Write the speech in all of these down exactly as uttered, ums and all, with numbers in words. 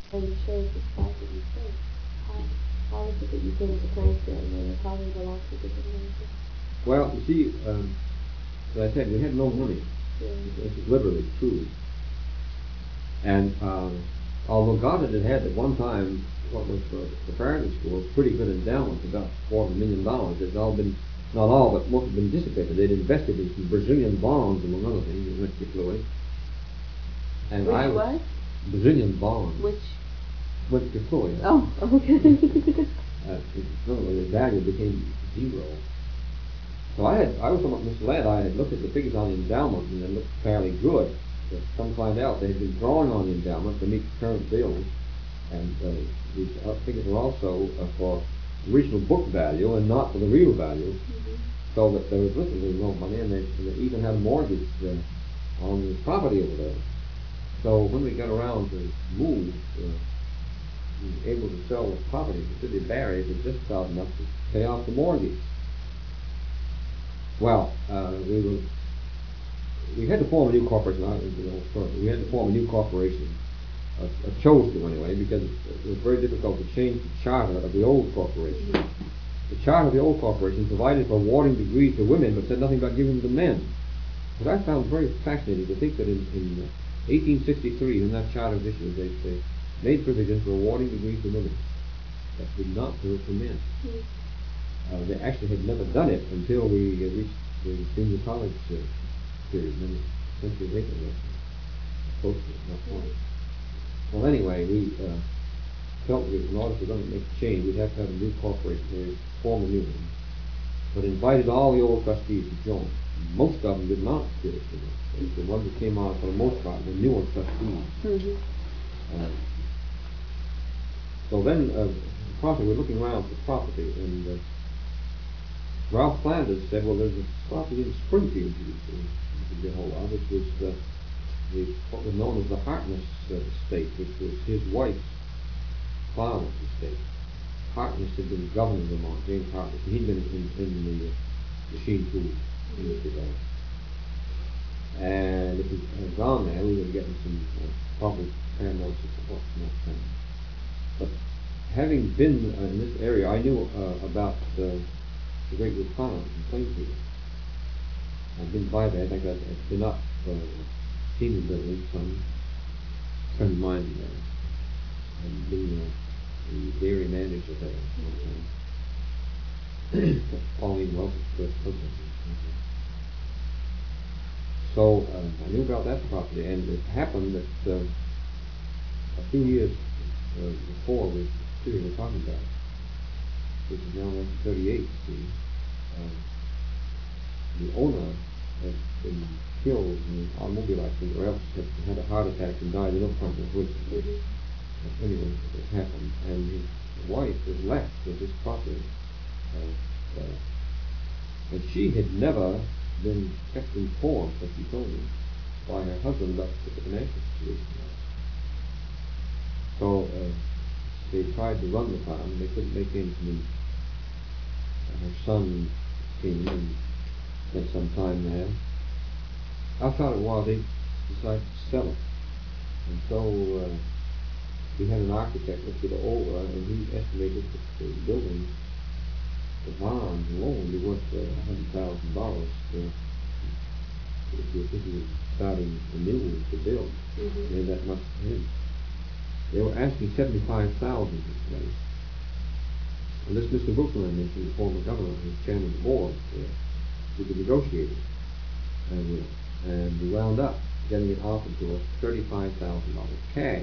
And you shared this property you said. How, how is it that you came to Cranston when it probably belongs to different nation? Well, you see, um, as I said, we had no money. Yeah. This is literally true. And um, although God had had at one time what was for the Faraday School pretty good endowment, about quarter of a million dollars. It's all been, not all, but most have been dissipated. They'd invested in some Brazilian bonds, among other things, in which Floyd. And Which I was what? Brazilian bonds. Which? Went to Floyd. Oh, okay. uh, in other words, the value became zero. So I had, I was somewhat misled. I had looked at the figures on the endowment and they looked fairly good. But come find out they had been drawing on the endowment to meet current bills, and uh, these uh, figures were also uh, for original book value and not for the real value. Mm-hmm. So that there was literally no money, and they, and they even had a mortgage uh, on the property over there. So when we got around to move, uh, we were able to sell the property. The city of Barry was just about enough to pay off the mortgage. Well, uh, we were we had to form a new corporation. I, you know, we had to form a new corporation. Uh, uh, chose to anyway, because it was very difficult to change the charter of the old corporation. The charter of the old corporation provided for awarding degrees to women, but said nothing about giving them to men. But I found very fascinating to think that in, in uh, eighteen sixty-three, when that charter was issued, they, they made provision for awarding degrees to women, but did not do it for men. Uh, they actually had never done it until we uh, reached the senior college uh, period, many centuries later. Close to it, not quite. Well, anyway, we uh, felt that in order for them to make a change, we'd have to have a new corporation. We formed a new one, but invited all the old trustees to join. Most of them did not do it. You know. The ones that came on for the most part were newer trustees. Mm-hmm. Uh, so then, uh, property, we're looking around for property, and uh, Ralph Flanders said, well, there's a property in Springfield you could get hold of, which was uh, the, what was known as the Harkness uh, estate, which was his wife's father's estate. Harkness had been governor of Vermont, James Harkness, and he'd been in, in the uh, machine tool industry there. And if we had gone there, we would have gotten some uh, probably paramount support from that time. But having been uh, in this area, I knew uh, about uh, the Great Wood Pond in Plainfield. I've been by there. I think I've, I've been up uh, seen the building. Some friend of mine there, and been uh, the dairy manager there one time. Pauline Wells was president. So uh, I knew about that property, and it happened that uh, a few years uh, before the period we're talking about, which is now nineteen thirty-eight, see, uh, the owner had been killed in an automobile accident, or else had, had a heart attack and died in Oakland, which mm-hmm. anyway, it happened, and his wife was left with this property. Uh, uh, and she had never been kept informed, as she told me, by her husband about the financial situation. So uh, they tried to run the farm, and they couldn't make ends meet. And her son came in and spent some time there. After a while, they decided to sell it. And so uh, we had an architect look it over, and he estimated that the building, the barn alone, would be worth uh, one hundred thousand dollars if you're thinking of starting anew to build. Mm-hmm. Made that much for him. They were asking seventy-five thousand dollars for this place. And this Mister Brooklyn I mentioned, the former governor, who was chairman of the board, uh, we could negotiate it. And we, and we wound up getting it offered to us thirty-five thousand dollars cash.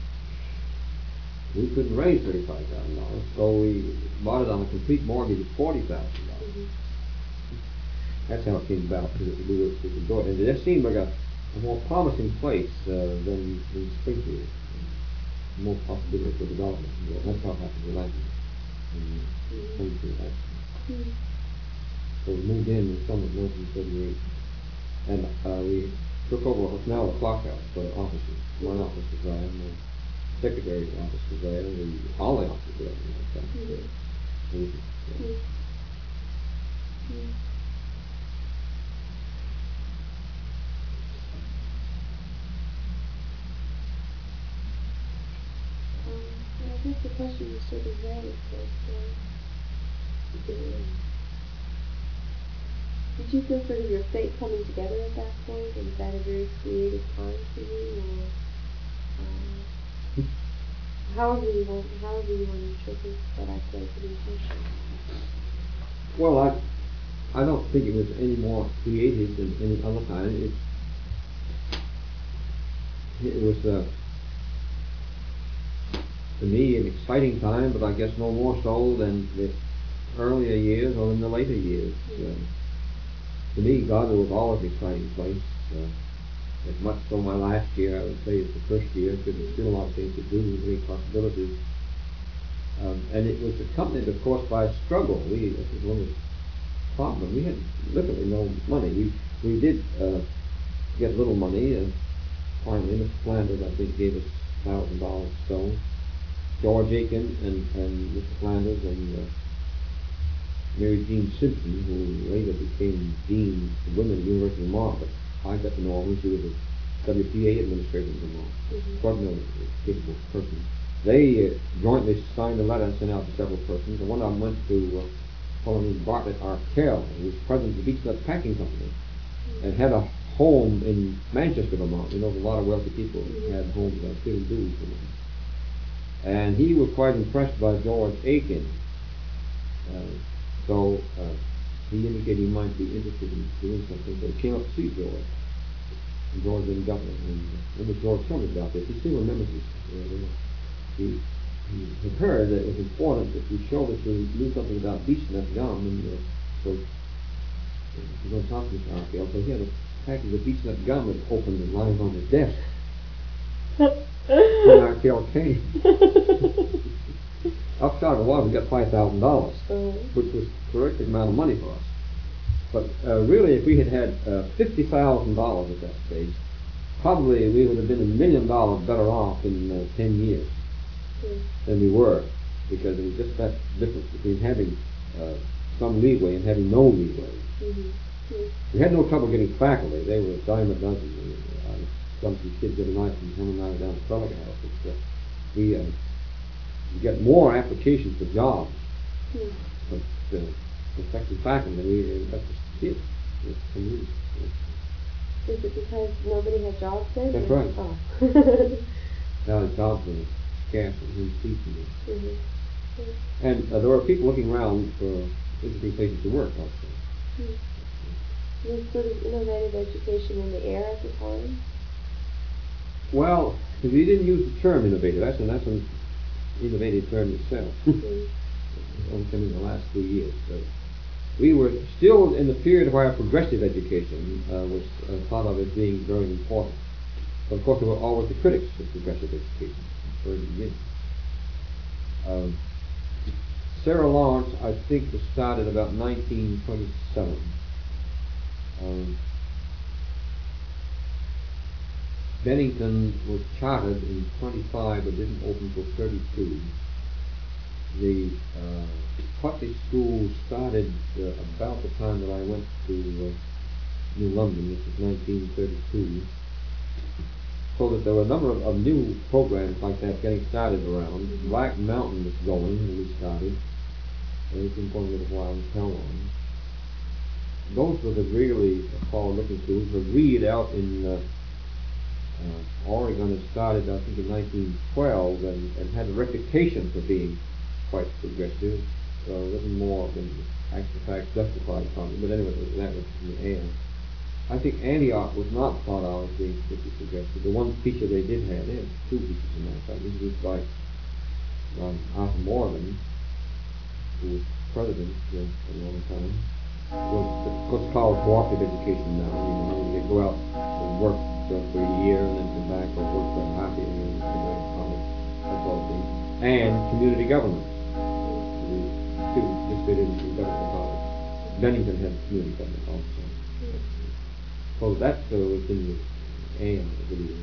We couldn't raise thirty-five thousand dollars, so we bought it on a complete mortgage of forty thousand dollars. Mm-hmm. That's how it came about, because we were we could do it. And it just seemed like a, a more promising place uh, than, than Springfield. More possibility for development. Yeah, that's how it happened with Latin. Springfield, actually. Mm-hmm. So we moved in in the summer of nineteen thirty-eight. And uh, we took over what's now the clock house for the offices. My office was there, and the secretary's office was there, and the all the offices were there. Mm-hmm. Mm-hmm. Mm-hmm. guess the question was sort of raised, but, uh, did, did you feel sort of your fate coming together at that point, and was that a very creative time for you, or, uh, however you want, however you want to interpret what I said to the intention? Well, I, I don't think it was any more creative than any other time. It, it was, uh, to me, an exciting time, but I guess no more so than the earlier years or in the later years. Mm-hmm. Uh, to me, God was always an exciting place. Uh, as much so my last year, I would say, is the first year, because there's still a lot of things to do, great possibilities. Um, and it was accompanied, of course, by a struggle. We, this was one of the problems. We had literally no money. We we did uh, get a little money, and finally, Mister Flanders, I think, gave us a thousand dollars or so. George Aiken and, and Mister Flanders and uh, Mary Jean Simpson, who later became Dean of Women at the University of Vermont, but I got to know her when she was a W P A administrator in Vermont, mm-hmm. extraordinarily capable person. They uh, jointly signed a letter and sent out to several persons, and one of them went to uh, a fellow named Bartlett Arkell, who was president of the Beechnut Packing Company, mm-hmm. and had a home in Manchester, Vermont. You know, a lot of wealthy people mm-hmm. had homes that still do in Vermont. And he was quite impressed by George Aiken. Uh, so uh, he indicated he might be interested in doing something. So he came up to see George. And George didn't got it. And when was George told me about this, he still remembers this. Uh, he, he had heard that it was important that we show that you knew something about beechnut gum. And uh, so he was going to talk to Mister Arkell. So he had a package of beechnut gum that opened and lying on his desk. When Arkell came. Upshot of it was we got five thousand dollars, mm-hmm. which was a terrific amount of money for us. But uh, really, if we had had uh, fifty thousand dollars at that stage, probably we would have been a million dollars better off in uh, ten years mm-hmm. than we were, because it was just that difference between having uh, some leeway and having no leeway. Mm-hmm. We had no trouble getting faculty. They were a dime a dozen. Uh, some kids the other night from Herman and I down at Trellick House. But, uh, we uh, we get more applications for jobs, mm. but uh, effective faculty, we uh, that's just it. It's amazing. Is it because nobody had jobs then? That's right. Oh. Now the jobs were scarce and in season. Mm-hmm. Mm-hmm. And uh, there were people looking around for interesting places to work also. Mm-hmm. Was sort of innovative education in the air at the time? Well, we didn't use the term innovative. That's an, that's an innovative term itself. Mm-hmm. Only come in the last few years. But we were still in the period where progressive education uh, was uh, thought of as being very important. But of course, there were always the critics of progressive education from the very beginning. Um, Sarah Lawrence, I think, was started about nineteen twenty-seven. Um, Bennington was chartered in twenty-five, but didn't open until thirty-two. The uh, Putney School started uh, about the time that I went to uh, New London, which was nineteen thirty-two. So that there were a number of, of new programs like that getting started around. Mm-hmm. Black Mountain was going when we started. And it's been going a little while in how long. Those were the really forward-looking schools. The Reed out in uh, uh, Oregon had started, I think, in nineteen twelve, and, and had a reputation for being quite progressive. So a little more than actual facts justified probably. But anyway, that was in the air. I think Antioch was not thought of as being particularly progressive. The one teacher they did have, they had two teachers in that fact, introduced by um, Arthur Morgan, who was president uh, for a long time. Was what's called cooperative education now. You know, you go out and work uh, for a year and then come back, or work for half a year and then come back to college, that sort of thing. And community government. The students just fit into government college. Bennington had community government also. So that uh, was in the air, I believe.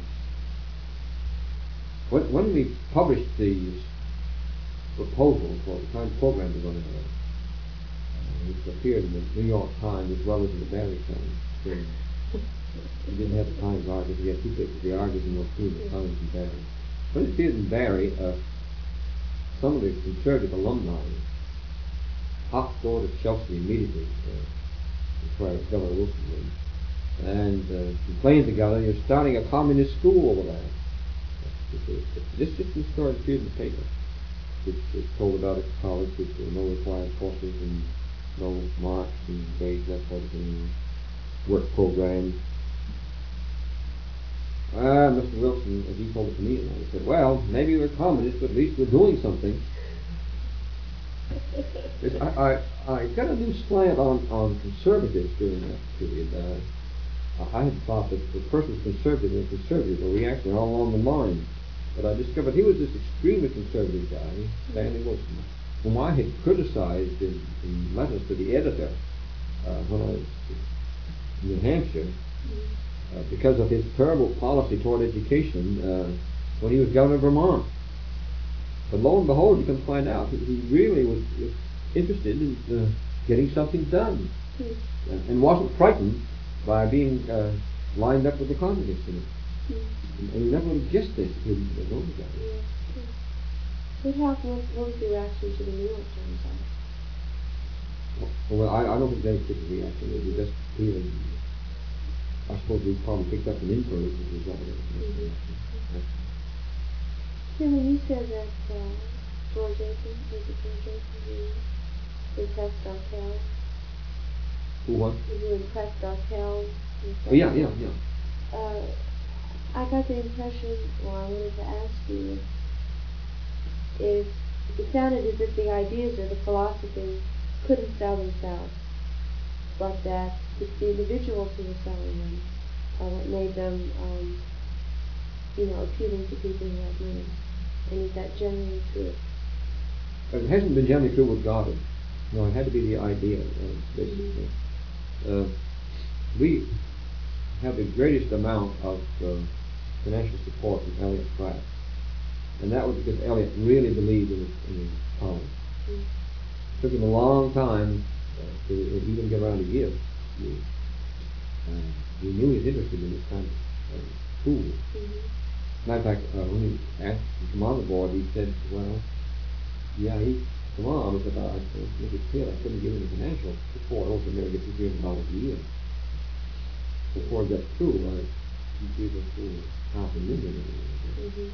When, when we published the proposal for the kind of program we're going to have, which appeared in the New York Times as well as in the Barry Times. So we didn't have the Times Argus, we had two papers, the Argus and North the Times and Barry. When it appeared in Barry, uh, some of the conservative alumni hopped over to Chelsea immediately, uh, where Governor Wilson was, and uh, complained to Governor, "You're starting a communist school over there." This just started appeared in the paper, which was told about at college, which there were no required courses and no marks and grades, that sort of thing, work programs. Ah, Mister Wilson, as he told it to me, and I said, "Well, maybe we're communists, but at least we're doing something." Yes, I, I, I got a new slant on, on conservatives during that period. Uh, I had thought that the person conservative and conservative were reactionary all along the line. But I discovered he was this extremely conservative guy, Stanley Wilson, whom I had criticized in, in letters to the editor uh, when I was in New Hampshire uh, because of his terrible policy toward education uh, when he was governor of Vermont. But lo and behold, you can find out that he really was, was interested in uh, getting something done mm. and, and wasn't frightened by being uh, lined up with the communists in it. Mm. And you never would have guessed this if you had known about it. Yeah. What happened? What was the reaction to the New York Times article? Well, well I, I don't think they took a reaction. It was just feeling. I suppose we probably picked up an inquiry as a result of it. Mm-hmm. Tim, when you said that uh, George Aiken, was it George Aiken who impressed Darkel? Who what? Who impressed Darkel? Oh, yeah, yeah, yeah. Uh, I got the impression, or I wanted to ask you, if, if it sounded as if the ideas or the philosophies couldn't sell themselves, but that it's the individuals who were selling them uh, that made them, um, you know, appealing to people who have money. And is that generally true? It hasn't been generally true with Godwin. No, it had to be the idea, uh, basically. Mm-hmm. Uh, we have the greatest amount of uh, financial support from Elliot Pratt. And that was because Elliot really believed in, in his college. Mm-hmm. It took him a long time uh, to even get around to give. He, uh, he knew he was interested in this kind of uh, school. Mm-hmm. Matter of fact, uh, when he asked to come on the board, he said, well, yeah, he come on, because I, I was a kid, I couldn't give him the financial support. I also never get two hundred dollars a year. Before it got through, I gave it to half a million. Mm-hmm.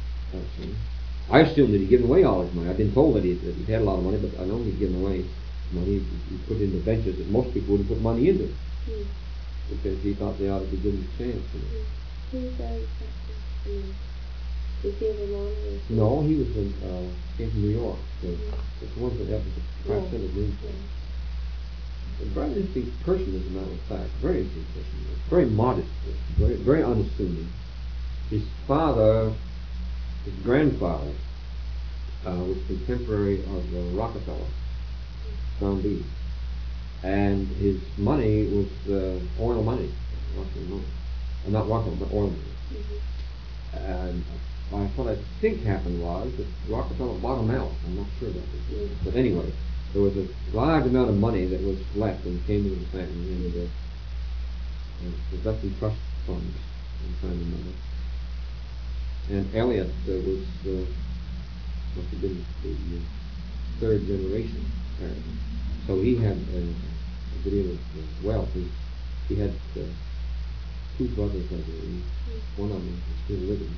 I assumed that he'd given away all his money. I've been told that he that he had a lot of money, but I know he'd given away money he put into ventures that most people wouldn't put money into, mm. because he thought they ought to be given a chance. You know. Mm. Who was that exactly? Mm. Was he in Vermont? No, he was in uh, came from New York. So mm. It's the one that happened to Pratt yeah. Center Green. Yeah. A very interesting person, as a matter of fact. Very interesting person. Very modest. Very very unassuming. His father. His grandfather uh, was contemporary of uh, Rockefeller, John D. And his money was uh, oil money, Russian money. Uh, not Rockefeller, but oil money. Mm-hmm. And uh, what I think happened was that Rockefeller bought him out. I'm not sure about this. Mm-hmm. But anyway, there was a large amount of money that was left and came into the family, and uh, uh, was left in trust funds in time and money. And Elliot uh, was, uh, must have been the uh, third generation parent. So he had uh, a good deal of uh, wealth. He, he had uh, two brothers, I believe. One of them is still living.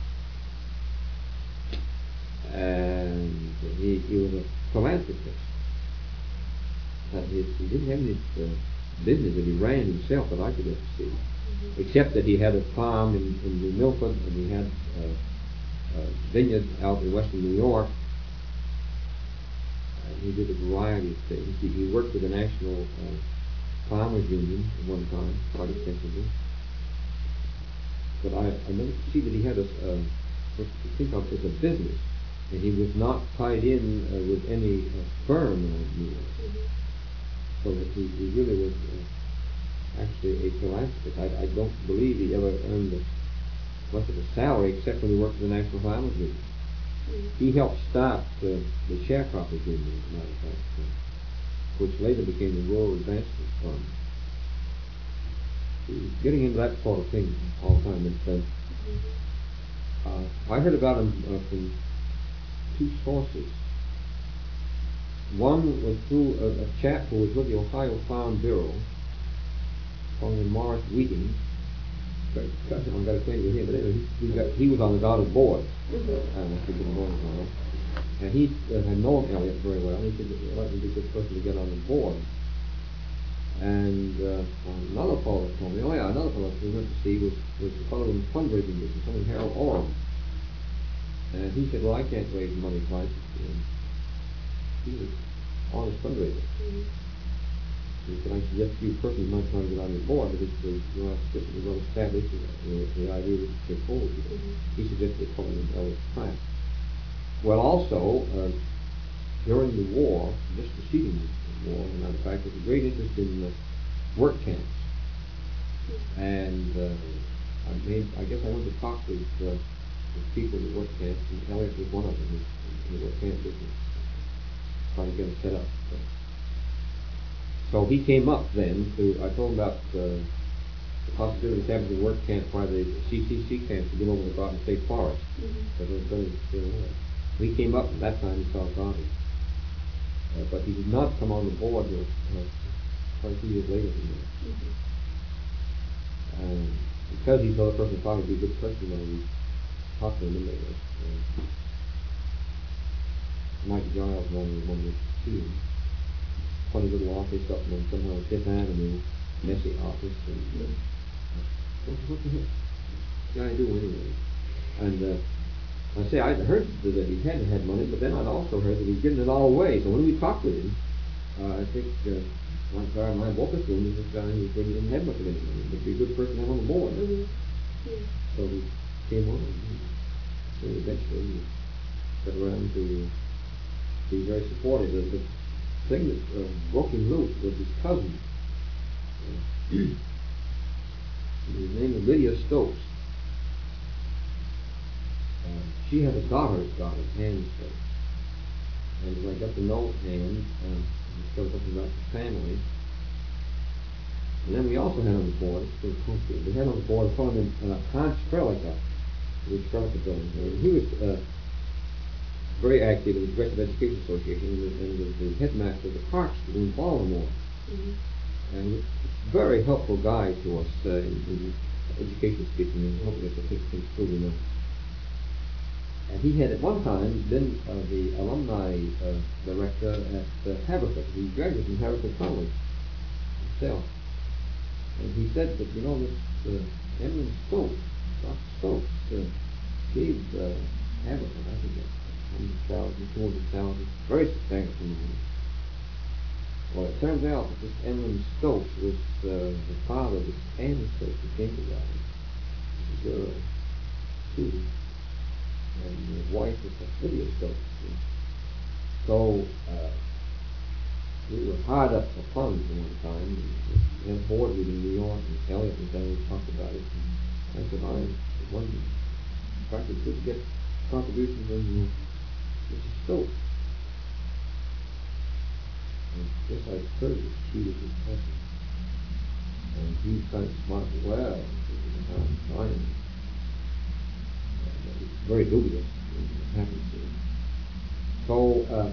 And he, he was a philanthropist. Uh, he, he didn't have any uh, business that he ran himself that I could ever see. Mm-hmm. Except that he had a farm in, in New Milford, and he had uh, a vineyard out in western New York. And he did a variety of things. He, he worked with the National uh, Farmers Union at one time, quite extensively. But I, I never could see that he had a, uh, what you think of as a business. And he was not tied in uh, with any uh, firm around New York. Mm-hmm. So that he, he really was uh, actually a philanthropist. I, I don't believe he ever earned a, much of a salary except when he worked for the National Farmers Union. Mm-hmm. He helped start uh, the Sharecroppers Union, as a matter of fact, uh, which later became the Rural Advancement Fund. He was getting into that sort of thing all the time. And, uh, mm-hmm. uh, I heard about him uh, from two sources. One was through a, a chap who was with the Ohio Farm Bureau, called him Morris Wheating. But cousin, I got acquainted with him, but anyway, he, he, got, he was on the Goddard board. Mm-hmm. I don't know if you can know him. And he uh, had known Elliot very well. He said, "Well, that would be a good person to get on the board." And uh, another fellow told me, oh yeah, another fellow we went to see was, was a fellow in fundraising business, someone Harold Orr. And he said, well, I can't raise money twice. And he was an honest fundraiser. Mm-hmm. He said, I suggest you personally might try to get on your board because the you know, system is well established and the, the idea was to take hold of you. Mm-hmm. He suggested a fellow named Elliot Pratt. Well, also, uh, during the war, just preceding the war, as a matter of fact, there was a great interest in uh, work camps. And uh, I made, I guess I went to talk with, uh, with people in the work camps, and Elliot was one of them in, in the work camp business, trying to get them set up. So, so he came up then to, I told him about uh, the possibility of having a work camp by the C C C camps to get over the Garden State Forest. Because mm-hmm. it was very, very He came up, and that time he saw Goddard. Uh, but he did not come on the board until uh, quite a few years later than that. Mm-hmm. And because he thought the person would probably be a good person when we talked to him, and uh, Mike Giles and I were one of the team. Funny little office up on somewhere on Fifth Avenue, messy office, and uh, what, what the heck did I do anyway? And uh, I say, I'd heard that he hadn't had money, but then I'd also heard that he'd given it all away. So when we talked with him, uh, I think uh, my guy and I both assumed this guy who didn't have much of any money, but be a good person to have on the board. Mm-hmm. Yeah. So we came on, and so eventually we got around to be very supportive. The, the thing that uh, broke him loose was his cousin. Uh, his name was Lydia Stokes. Uh, she had a daughter that got it, Anne Stokes. And when I got to know Anne, uh, I started talking about the family. And then we also had on the board, we had on the board a fellow named uh, Hans Strelica, the Strelica building. And he was uh, very active in the Progressive Education Association and, the, and was the headmaster of the Park School in Baltimore. Mm-hmm. And was a very helpful guy to us uh, in, in education speaking and helping us to think things through, you know. And he had at one time been uh, the alumni uh, director at uh, Haverford. He graduated from Haverford College himself. And he said that, you know, this uh, Emlyn Stokes, Doctor Stokes, uh, gave uh, Haverford, I think, one hundred thousand, two hundred thousand, very substantial money. Well, it turns out that this Emlyn Stokes was uh, the father of this Anne Stokes who came to that. This girl, too. And his wife was Lydia Stokes. So uh, we were hard up for funds at one time. We had a board meeting in New York, and Elliot and Danny talked about it. And I said, I was trying to get contributions from uh, Missus Stokes. And yes, I heard that she was his cousin. And he was kind of smart as well. He was very dubious when it happened to him. So uh,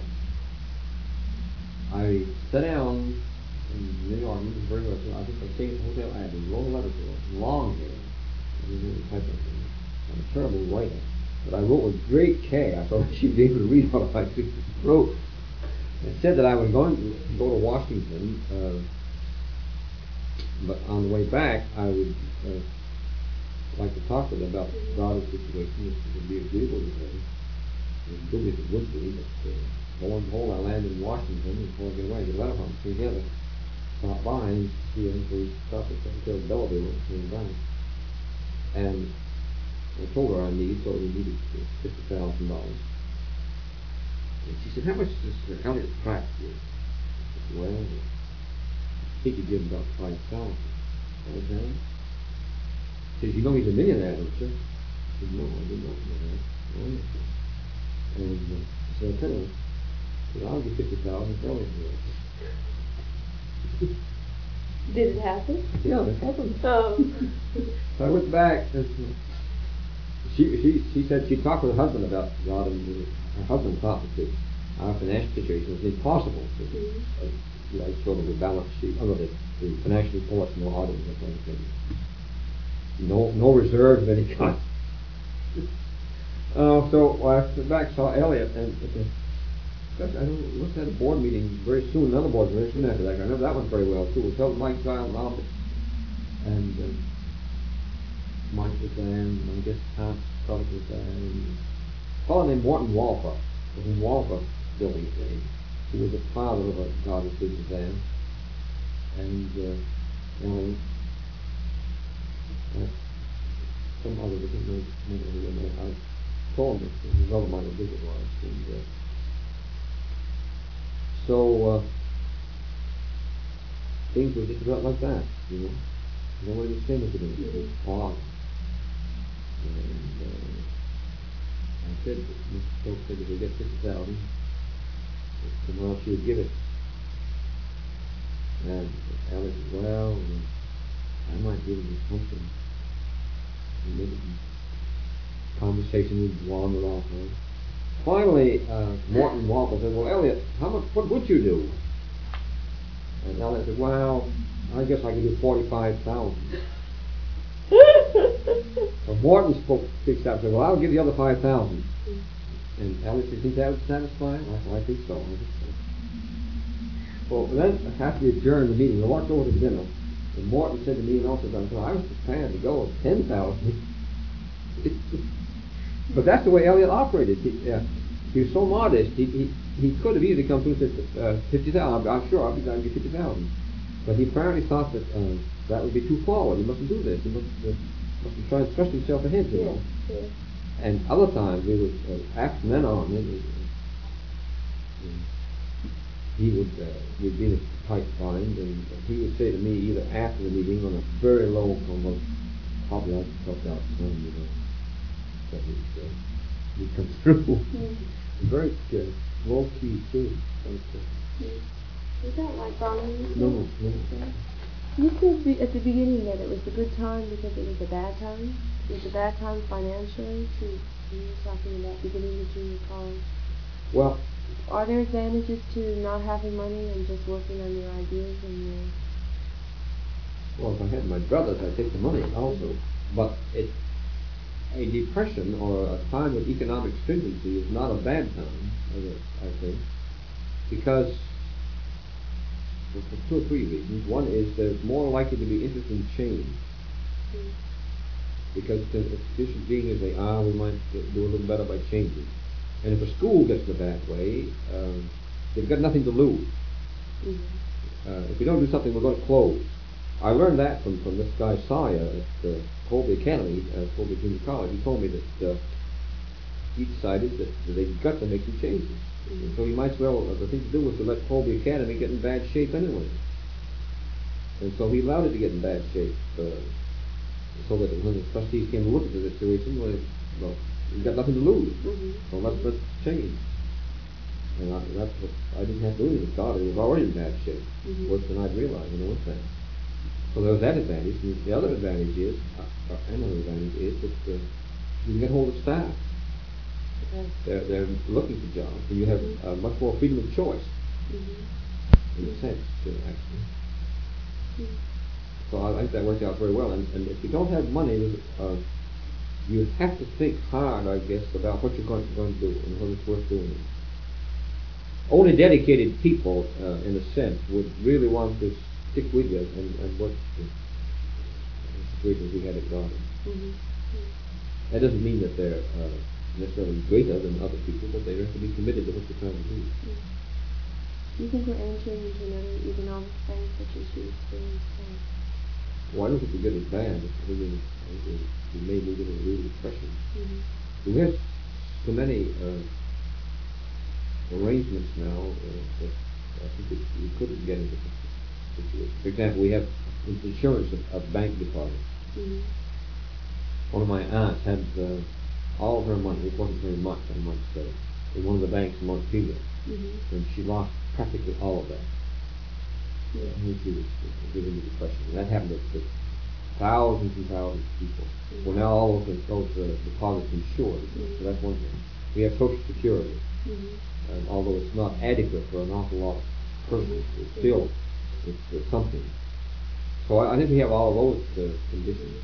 I sat down in New York, it was very well. I think I stayed at the Hotel Abbey, wrote a letter to her, long hair. I didn't know the type of thing. I'm a terrible writer, but I wrote with great care. I thought she'd be able to read what I wrote. It said that I was going to go to Washington, uh, but on the way back, I would uh, like to talk with them about Goddard's situation, which would be agreeable to them. As good as it would be, but uh, lo and behold, I landed in Washington before I get away. The letter from him together, stop by and see him, so he stopped at the Hotel Bellevue and came back. And I told her I needed, so we needed fifty thousand dollars. And she said, how much does uh, Elliot Pratt give? I said, well, he could give about five thousand. Five thousand? She says, you know he's a millionaire, don't you? I said, no, I didn't know that. Oh, yeah. And uh, I said, I'll tell you, I said, I'll give fifty thousand for Elliot. Did it happen? Yeah, it happened. Oh. So I went back and she she she said she talked with her husband about God, and her husband thought that the, our financial situation was impossible to, Mm-hmm. uh, like sort of the balance sheet, oh, no, the, the financial reports, no audit, that kind of thing. No, no reserves of any kind. Uh, so I went back, saw Elliot, and at the, gosh, I don't, must have had a board meeting very soon, another board meeting very soon after that. I remember that one very well too. It was Mike Giles in office, and uh, Mike was there, and I guess Tom Cullick was there, and a fellow named Morton Walker was in Walker building thing. He was the father of a God of business there, and uh, Ellen, uh, some other different names, maybe I told him that his other minor visit was, and uh, so uh, things were just about like that, you know. Nobody was saying anything. It was odd. And uh, I said, Mister Stokes said if we get fifty thousand, tomorrow she would give it. And Alex said, well, I might give him something. And then the conversation would wander off. Right? Finally, uh, Morton Walker said, well, Elliot, how much, what would you do? And Elliot said, well, I guess I could do forty-five thousand. So Morton spoke, speaks up and said, well, I'll give the other five thousand. And Elliot said, think that would satisfy him? I, I think so. I think so. Well, then, after we adjourned the meeting, we walked over to dinner, and Morton said to me and also, well, I was prepared to go with ten thousand. But that's the way Elliot operated. He, uh, he was so modest, he, he, he could have easily come through and said, uh, fifty thousand, I'm, I'm sure I'll be glad to give fifty thousand. But he apparently thought that uh, that would be too forward. He mustn't do this. He must, uh, mustn't try and thrust himself ahead, you know. Yeah, yeah. And other times, we would, uh, after then on, it, it, he would uh, we'd be in a tight bind, and he would say to me either after the meeting on a very low tone, well, probably I helped out some, you know, that he'd, uh, he'd come through. Mm. Very uh, low key too. Very, uh, Mm. Is that like Garland? no, no, no. You said be- at the beginning that it was a good time because it was a bad time. It was a bad time financially. To you were talking about beginning the junior college. Well, Are there advantages to not having money and just working on your ideas and your? well, if I had my brothers, I'd take the money also. Mm-hmm. But it, a depression or a time of economic stringency is not a bad time, I think, because for two or three reasons. One is there's more likely to be interest in change. Mm-hmm. Because the institutions being as they are, we might do a little better by changing. And if a school gets in a bad way, um, they've got nothing to lose. Mm-hmm. Uh, if we don't do something, we're going to close. I learned that from, from this guy Sawyer at uh, Colby Academy, uh, Colby Junior College. He told me that uh, he decided that, that they've got to make some changes. Mm-hmm. So he might as well, uh, the thing to do was to let Colby Academy get in bad shape anyway. And so he allowed it to get in bad shape, uh, so that when the trustees came to look at the situation, well, well we've got nothing to lose. Mm-hmm. So let's, let's change. And I, that's what, I didn't have to do anything to start it. It was already in bad shape, mm-hmm. worse than I'd realized when I went there. So there was that advantage. And the other advantage is, uh, another advantage is that uh, you can get hold of staff. Okay. They're, they're looking for jobs, and you have mm-hmm. uh, much more freedom of choice, mm-hmm. in a sense, too, actually. Mm-hmm. So I think that worked out very well. And, and if you don't have money, uh, you have to think hard, I guess, about what you're going, going to do and whether it's worth doing. Only dedicated people, uh, in a sense, would really want to stick with you and, and work the situations we had at Garden. Mm-hmm. That doesn't mean that they're uh, necessarily greater than other people, but they have to be committed to what they're trying to do. Mm-hmm. Do you think we're entering into another economic phase such as you experienced? Well, I don't think we're good as bad. I think we, we may move into a real depression. Mm-hmm. We have so many uh, arrangements now uh, that I think it, we couldn't get into this situation. For example, we have insurance of, of bank deposits. Mm-hmm. One of my aunts had uh, all of her money, it wasn't very much, I might say, in one of the banks in Montpelier, mm-hmm. and she lost practically all of that. Yeah. And she was uh, getting into depression. And that happened at, at thousands and thousands of people. Mm-hmm. Well, now all of those, those uh, deposits insured, Mm-hmm. so that's one thing. We have Social Security, Mm-hmm. and although it's not adequate for an awful lot of persons, Mm-hmm. it's still it's, it's something. So I, I think we have all of those uh, conditions.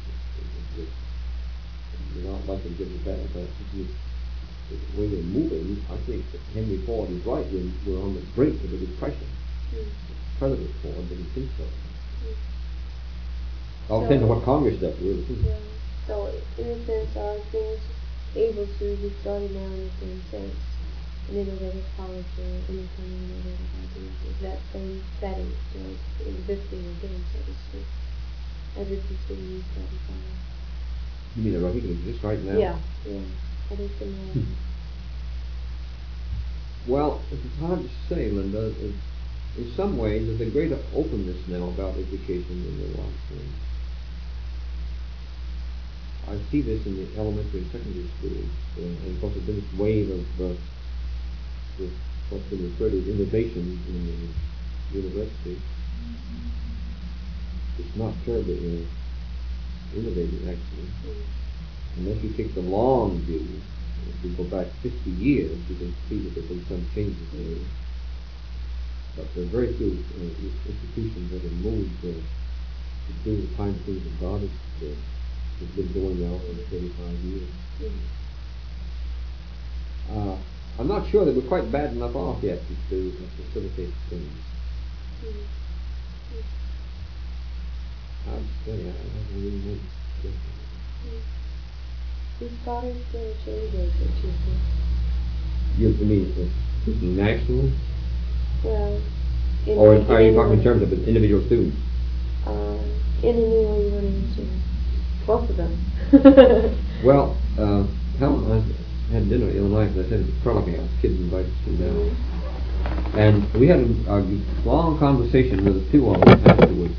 We're not likely to get it better, but the way we're moving, I think that Henry Ford is right. We're, we're on the brink of a depression. Mm-hmm. President Ford didn't think so. Mm-hmm. All So, depends on what Congress does, really. yeah. So, in a sense, are things able to be started now in the same sense? An innovative college or any kind of innovative ideas? Is that same setting still existing again, so to speak, as it continues to evolve? You mean that I think it exists right now? Yeah, yeah. Are they similar? Well, it's hard to say, Linda. In in some ways, there's a greater openness now about education than there was then. I see this in the elementary and secondary schools, uh, and of course there's been this wave of uh, this, what's been referred to as innovation in the university. It's not terribly uh, innovative, actually. Unless you take the long view, if you go back fifty years, you can see that there have been some changes there. But there are very few uh, institutions that have moved uh, to do the kind of things that God has, uh, has been doing now for thirty-five years. Uh, I'm not sure that we're quite bad enough off yet to, to uh, facilitate things. Hard to say. I, I don't really know. Is Goddard still a cheerleader for teaching? You mean uh, nationally? Well, in Or in are you talking in anyone- terms of individual students? Uh, in any way you want to answer. Both of them. Well, uh, Helen, I had dinner the other night, and I said it's probably I was kids invited to come down. And we had a, a long conversation with the two of them afterwards.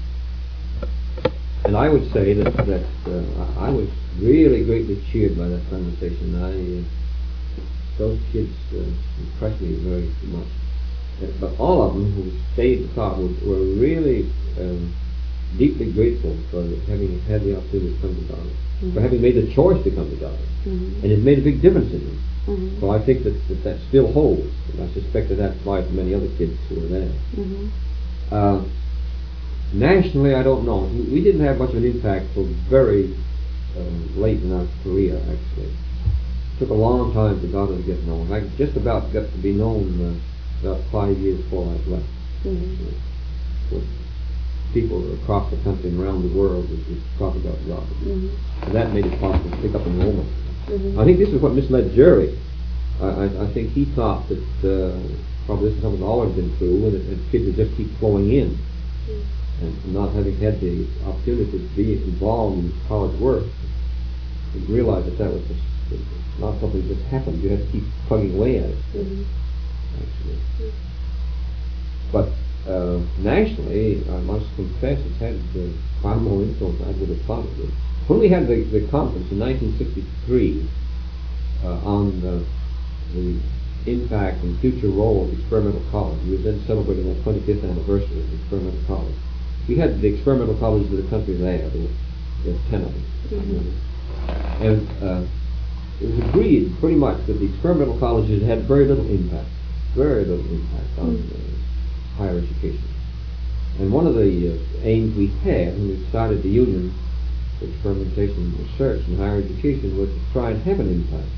And I would say that, that uh, I was really greatly cheered by that conversation. I, uh, those kids uh, impressed me very much. But all of them who stayed and talked were, were really um, deeply grateful for having had the opportunity to come to Ghana, mm-hmm. for having made the choice to come to Ghana. Mm-hmm. And it made a big difference in them. Mm-hmm. So I think that, that that still holds. And I suspect that that applies to many other kids who are there. Mm-hmm. Uh, nationally, I don't know. We, we didn't have much of an impact till very um, late in our career, actually. It took a long time for Ghana to get known. I just about got to be known uh, about five years before I left. Mm-hmm. Uh, people across the country and around the world would, would talk about Ghana. Mm-hmm. And that made it possible to pick up enrollment. Mm-hmm. I think this is what misled Jerry. I, I, I think he thought that uh, probably this is something that's always been true, and, and kids would just keep flowing in. Mm-hmm. And not having had the opportunity to be involved in college work, he realized that that was just not something that just happened. You had to keep plugging away at it. Mm-hmm. Actually. Mm-hmm. But uh, nationally, I must confess, it's had uh, far more influence than I would have thought it would. When we had the, the conference in nineteen sixty-three uh, on the, the impact and future role of experimental college, we were then celebrating the twenty-fifth anniversary of experimental college. We had the experimental colleges of the country there. There were, there were ten of them. Mm-hmm. And uh, it was agreed pretty much that the experimental colleges had very little impact, very little impact on mm-hmm. uh, higher education. And one of the uh, aims we had when we started the Union for Experimentation and Research in Higher Education was to try and have an impact.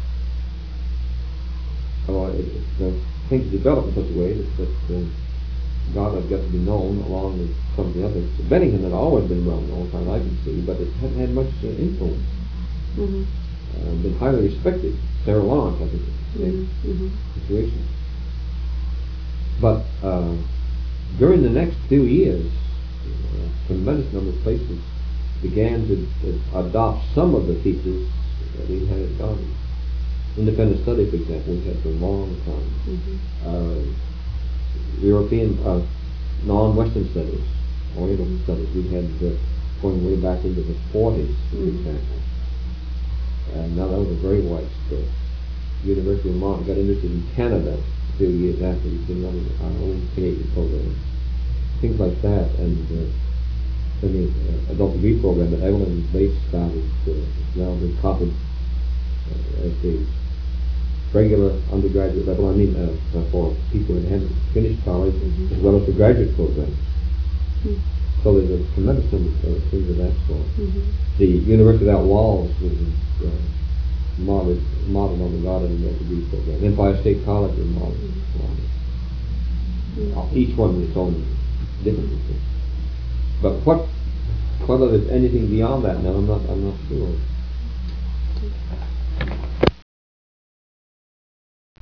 So it, it, uh, things developed in such a way that, that uh, Ghana got to be known along with some of the others. Bennington had always been well known, as far as I can see, but it hadn't had much uh, influence. Mm-hmm. Uh, been highly respected. Sarah Lawrence, I think, is the same mm-hmm. situation. But uh, during the next few years, uh, a tremendous number of places began to, to adopt some of the features that we had at Ghana. Independent study, for example, we had for a long time. Mm-hmm. Uh, European, uh, non-Western studies, Oriental mm-hmm. studies, we had uh, going way back into the forties, for mm-hmm. example. And now that was a very wide spread. University of Vermont got interested in Canada a few years after we came running our own Canadian program. Things like that. And uh, I mean, uh, adult degree program that Evelyn Bates started, uh, is now been copied uh, at the regular undergraduate level, I mean, uh, uh, for people that haven't finished college, Mhm. as well as the graduate program. Mm. So there's a tremendous number of things of that sort. Mhm. The University Without Walls was uh, modeled, modeled on the Goddard adult degree program. Empire State College was modeled on it. Mm. Uh, Each one with its own differences. But what, whether there's anything beyond that now, I'm not, I'm not sure.